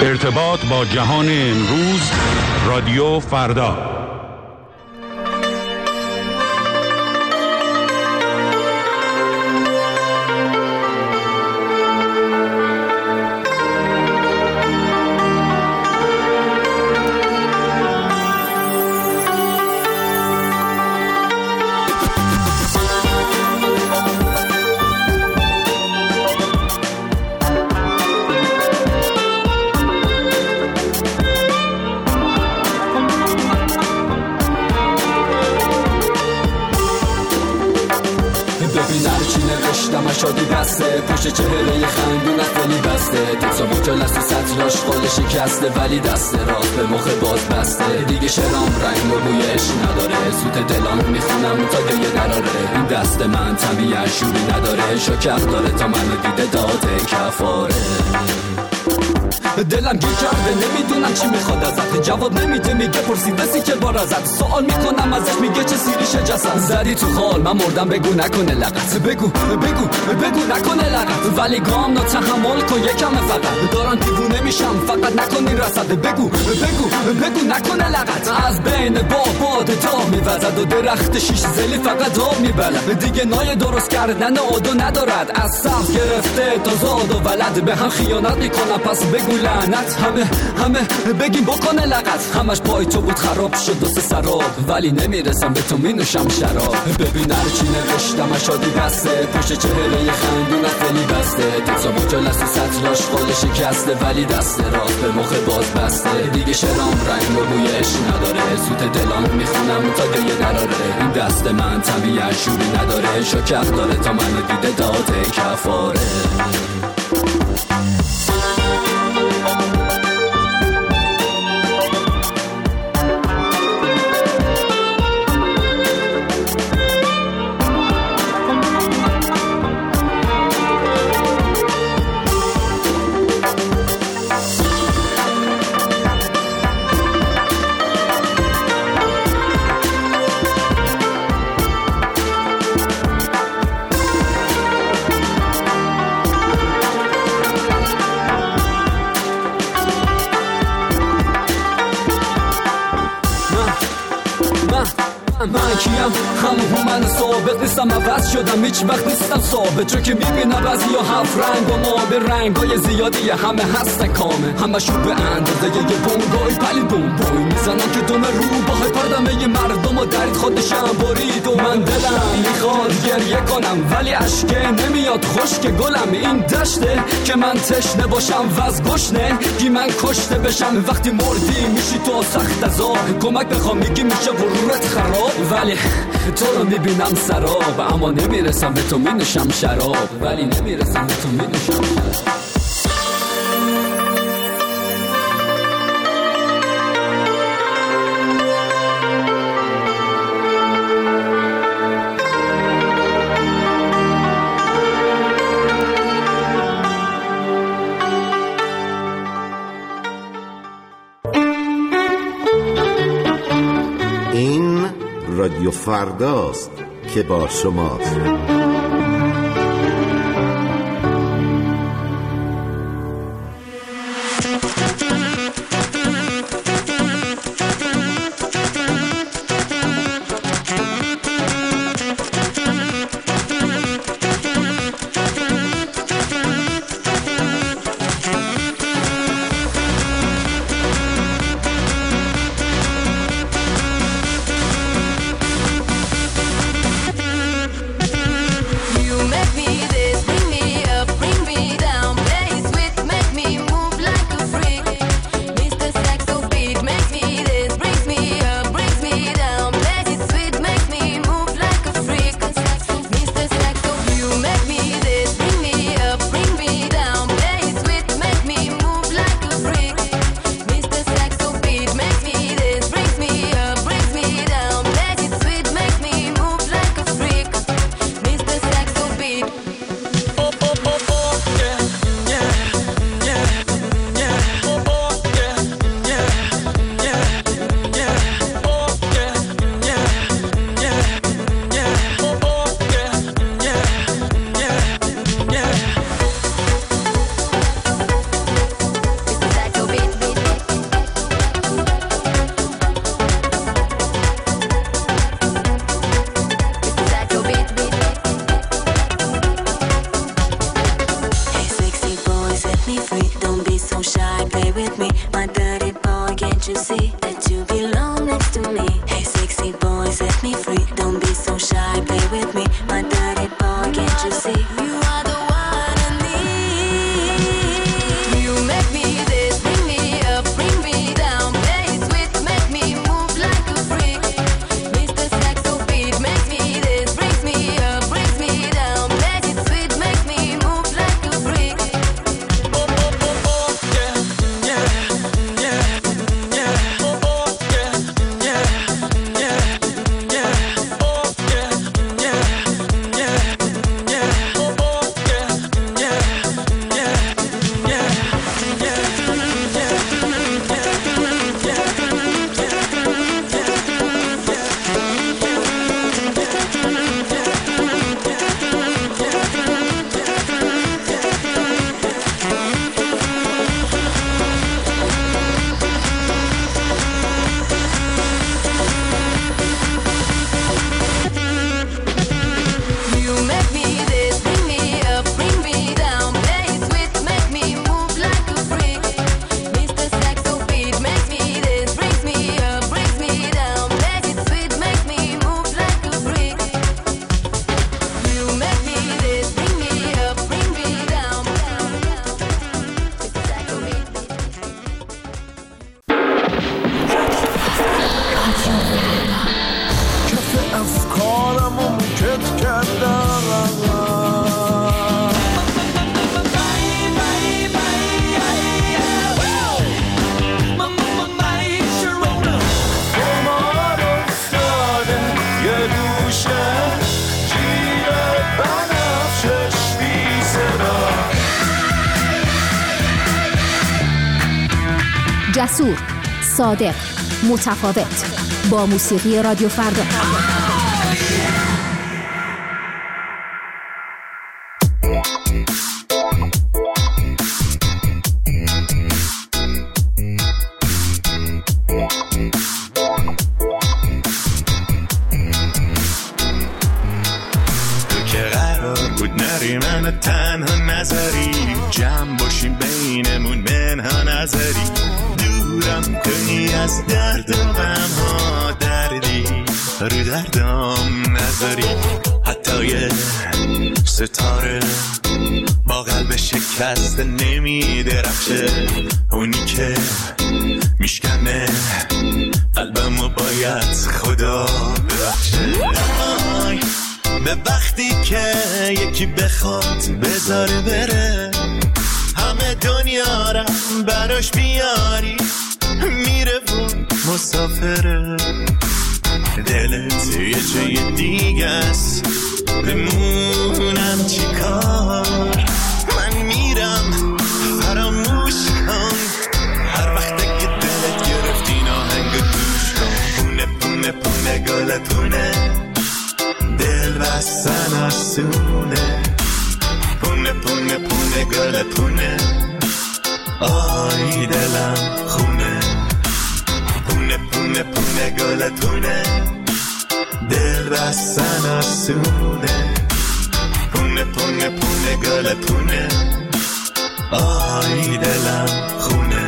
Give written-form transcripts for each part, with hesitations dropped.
ارتباط با جهان امروز، رادیو فردا. شادی بسته پشت چهره خندونت دلی بسته تیپسا مجلس و سطراش خال شکسته ولی دست راست به مخ باز بسته دیگه شرام رنگ و بویش نداره سوت دلام میخونم تا گریه دراره این دست من طبیعه شوری نداره شکر داره تا منو دیده داده کفاره دلم گیر کرده نمیدونم چی میخواد ازت جواب نمیده میگه پرسیدسی که بار ازت سوال میکنم ازش میگه چه سیریشه جسد زدی تو خال من مردم بگو نکنه لغت بگو نکنه لغت ولی گام تحمل کن یکم فقط دارم دیوونه میشم فقط نکنی رسد بگو نکنه لغت از بین باد تا میوزد و درخت شیش زلی فقط آب میبلد دیگه نای درست کردن عادو ندارد از سقف گرفته تا زاد و ولد به هم خیانت میکنم پس بگو لعنت همه بگیم بکنه لغت همش پای تو بود خراب شد و سراب ولی نمیرسم به تو مینوشم شراب ببین هرچی نوشتم شادی بسته پشت چهره خندونت دلی بسته تیپسا مجلس و سطراش خال شکسته ولی دست راست به مخ باز بسته دیگه شرام رنگ و بویش نداره سوت دلام میخونم تا گریه دراره این دست من طبیعه شوری نداره شکر داره تا منو دیده داده کفاره من کیم همون من ثابت نیستم عوض شدم هیچ وقت نیستم ثابت چون که میبینم بعضی ها هفت رنگ و ما به رنگای زیادی همه هستن کامه همشون به اندازه یه بونگای پلی بوم میزنن که دوم رو باهای پردمه مردم و درید خودشم برید و من دلم میخواد گریه کنم ولی عشقه نمیاد خشک گلم این دشته که من تشنه باشم وز گشنه گی من کشته بشم وقتی مردی میشی تو سخت عذاب کمک بخوام میگی میشه غرورت خراب ولی تو رو میبینم سراب اما نمیرسم به تو مینوشم شراب ولی نمیرسم به تو مینوشم شراب رادیو فرداست که با شماست. be so shy, play with me, my dirty boy, can't you see that you belong next to me? Hey sexy boy, set me free, don't be so shy, play with me, my dirty boy, can't you see? You are the one I need. You make me this, bring me up, bring me down, play sweet, make me move like a freak. Mr. Saxo beat, make me this, brings me up, brings me down, play it sweet, make me move like a freak. جسور، صادق، متفاوت، با موسیقی رادیو فردا. تو که قرار بود نری من تنها نذاری، جمع باشیم بینمون منها نذاری، دورم کنی از درد و غم‌ها، دردی رو دردم نذاری. حتی یه ستاره با قلب شکسته نمیدرخشه، اونی که میشکنه قلبمو باید خدا ببخشه. به وقتی که یکی بخواد بذاره بره، همه دنیا را براش بیاری، میره و مسافره. دلت یه جای دیگه است، بمونم چی کار؟ من میرم فراموش کن، هر وقت که دلت گرفت این آهنگ گوش کن. پونه پونه پونه گل پونه، دل بستن آسونه. پونه پونه پونه گل پونه، آی دلم خونه. پونه پونه پونه گل پونه، دل بستن آسونه. پونه پونه پونه گل پونه، آی دلم خونه.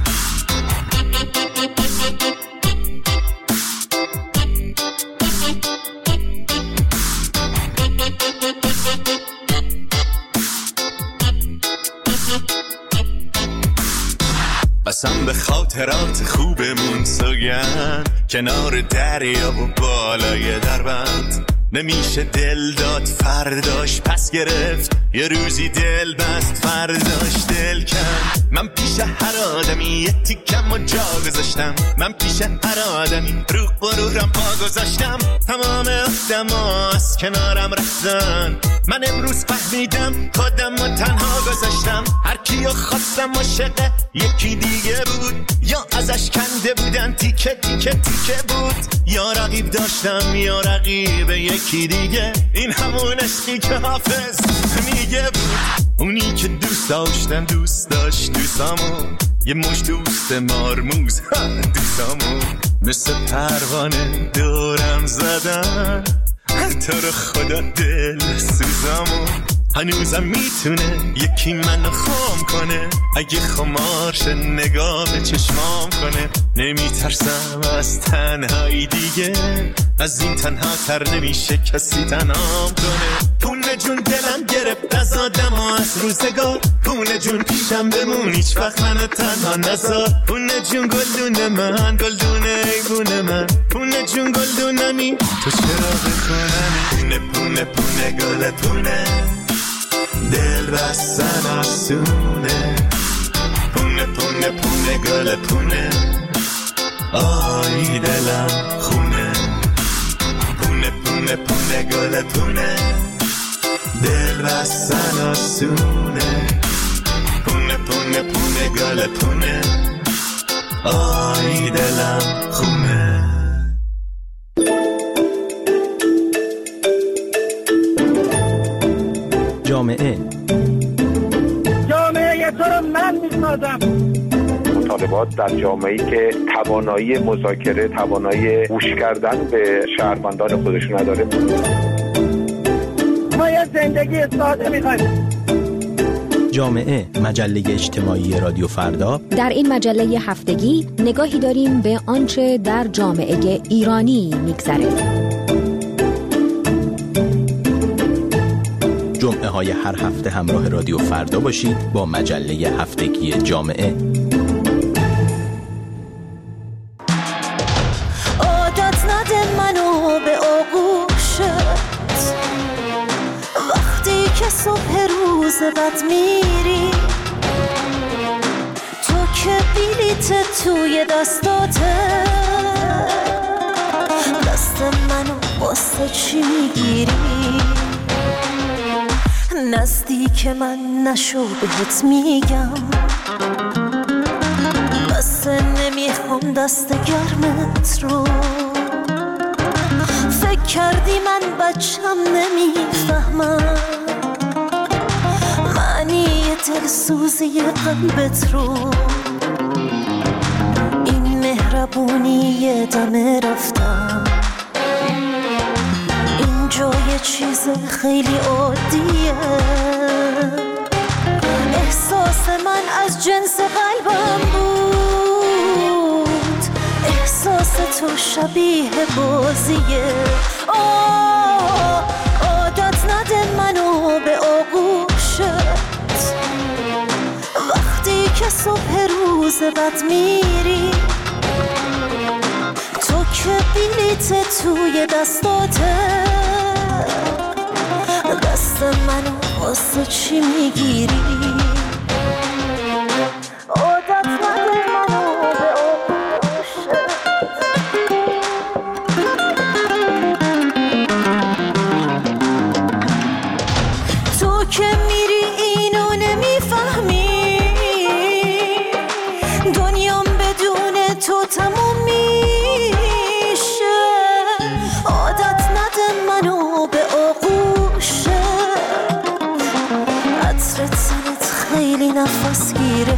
قسم به خاطرات خوبمون سوگند، کنار دریا و بالای دربند. نمیشه دل داد فرداش پس گرفت، یه روزی دل بست فرداش دل کن. من پیش هر آدمی یه تیکم و جا گذاشتم، من پیش هر آدمی رو غرورم پا گذاشتم. تمام آدما از کنارم رفتن، من امروز فهمیدم خودم رو تنها گذاشتم. هر کیو خواستم عاشق یکی دیگه بود، یا ازش کنده بودن تیکه تیکه تیکه بود، یا رقیب داشتم یا رقیب یکی دیگه. این همون عشقی که حافظ میگه بود، اونی که دوست داشتم دوست داشت دوستامو، یه مش دوست مارموز دوستامو مثل پروانه دورم زدن. تو رو خدا دل سوزامو هنوزم میتونه یکی منو خام کنه، اگه خمارش نگاه به چشمام کنه. نمیترسم از تنهایی دیگه، از این تنها تر نمیشه کسی تنهام کنه. پونه جون دلم گرفت از آدم ها از روزگار، پونه جون پیشم بمون هیچ وقت منو تنها نذار. پونه جون گلدون من، گلدون ایبون من، پونه جون گلدونمی تو چرا بخونمی. پونه پونه پونه گل پونه، دل بستن آسونه. پونه پونه پونه گل پونه، آی دلم خونه. پونه پونه پونه گل پونه، دل بستن آسونه. پونه پونه پونه گل پونه، آی دلم خونه. جامعه تو رو من میسازم. مطالبات در جامعه‌ای که توانایی مذاکره، توانایی گوش کردن به شهروندان خودشون نداره. ما یه زندگی ساده میخوایم. جامعه، مجله اجتماعی رادیو فردا. در این مجله هفتگی نگاهی داریم به آنچه در جامعه ایرانی میگذره. جمعه های هر هفته همراه رادیو فردا باشید با مجله هفتگی جامعه. عادت نده منو به آغوشت، وقتی که صبح روز بد میری، تو که بلیت توی دستاته، دست منو واسه چی میگیری؟ نزدیک من نشو بهت میگم، بس نمیخوام دست گرمت رو. فکر کردی من بچم نمیفهمم معنی دلسوزی قلبت رو. این مهربونی دم رفتم، یه چیز خیلی عادیه. احساس من از جنس قلبم بود، احساس تو شبیه بازیه. عادت نده منو به آغوشت، وقتی که صبح روز بد میری، تو که بلیت توی دستاته، دست منو واسه چی میگیری؟ عادت نده منو به آغوشت. تو که میری اینو نمیفهمی، دنیام بدون تو تموم میشه. عادت نده منو به آغوشت، عطرت سنت خیلی نفس گیره.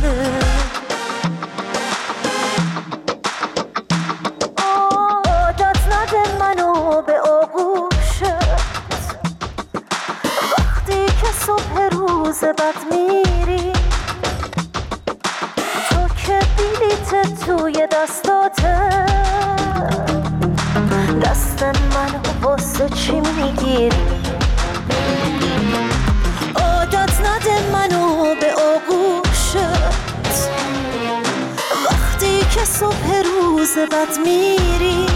عادت نده منو به آغوشت، وقتی که صبح روز بد میری، تو که بلیت توی دستاته، دست منو واسه چی میگیری؟ عادت نده منو به آغوشت، وقتی که صبح روز بد میری،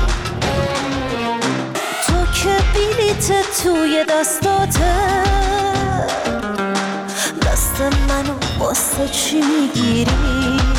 تو که بلیت توی دستاته، دست منو واسه چی میگیری؟